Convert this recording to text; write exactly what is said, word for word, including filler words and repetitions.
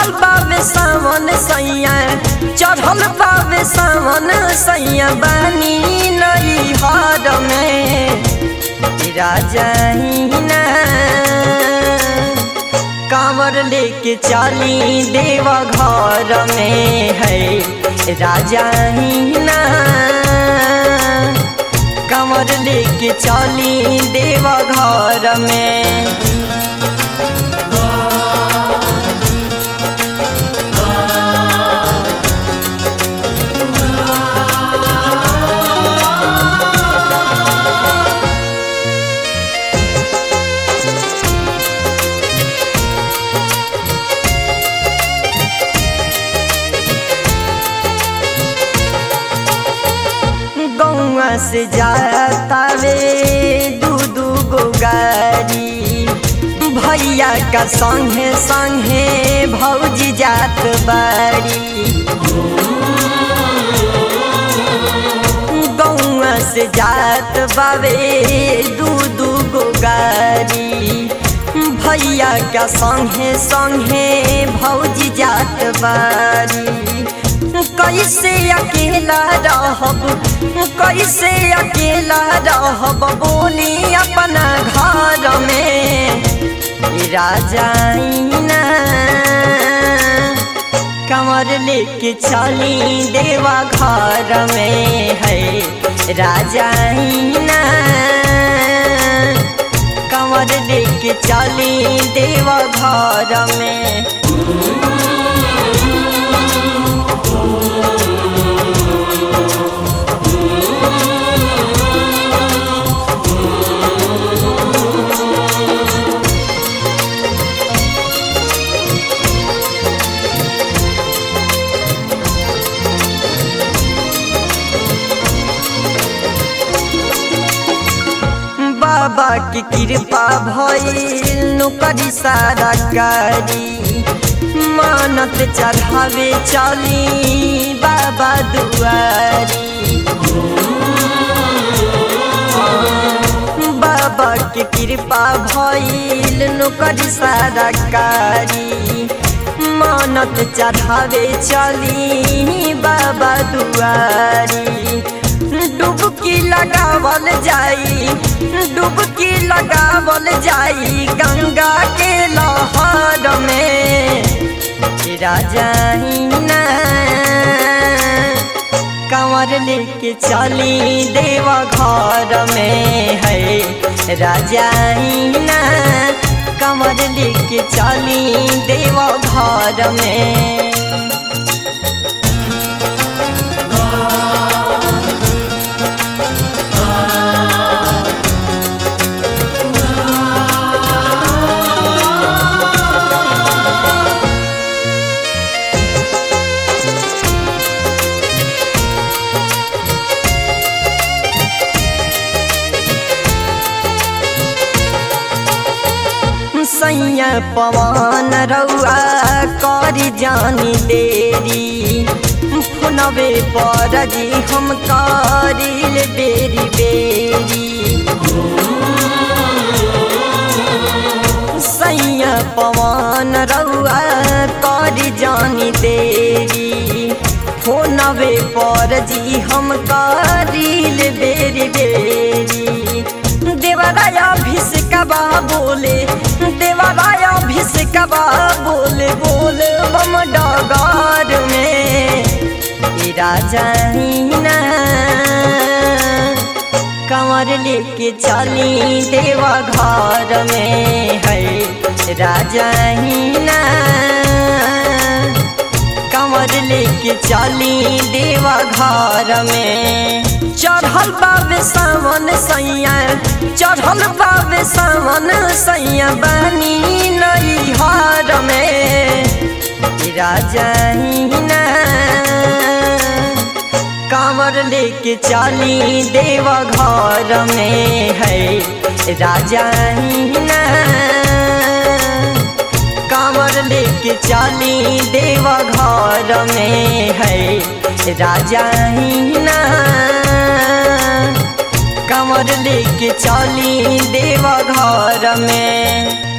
चढ़ल बावे सावन सैया चढ़ल बावे सावन सैया बानी नई हार में राजा ही ना कांवर लेके चली देवा घर में है राजा ही ना कांवर लेके चली देवा घर में। से जाता वे दू दू गो गाड़ी भैया का संगे संगे भौजी जात बाड़ी गौआ से जात बावे दू दू गो गाड़ी भैया का संगे संगे भौजी जात बाड़ी। कैसे अकेला रहब कैसे अकेला रहब बोली अपना घर में राजा ना कांवर लेके चली देवा घर में है राजा ना कांवर लेके चली देवा घर में। बाबा की कृपा भइल नौकरी सारा कारी मानत चढ़ावे चली बाबा दुआरी। बाबा की कृपा भइल नौकरी सारा कारी मानत चढ़ावे चली बाबा दुआरी। डुबकी लगावल जाई डुबकी लगावल जाई गंगा के लहर में राजा ही ना कांवर लेके चली देवा घर में है राजा ही ना कांवर लेके चली देवा घर में। सैया पवन रउआ करी जानी देरी फोनवे पर जी हम करिल बेरी बेरी। सैया पवन रउआ करी जानी देरी फोनवे पर जी हम करिल बेरी बेरी। देवराया भिसकबा बोले देवराया भिसकबा बोले बोले बम डगार में राजा ही ना कांवर लेके चली देवा घर में है राजा ही ना कांवर लेके चली देवा घर में। चढ़ल बावे सावन सैया चढ़ल बावे सावन सैया बानी नई हार में राजा ही ना कांवर लेके चली देवा घर में है राजा ही ना कांवर लेके चली देवा घर में है राजा ही ना कांवर लेके चली देवा घर में।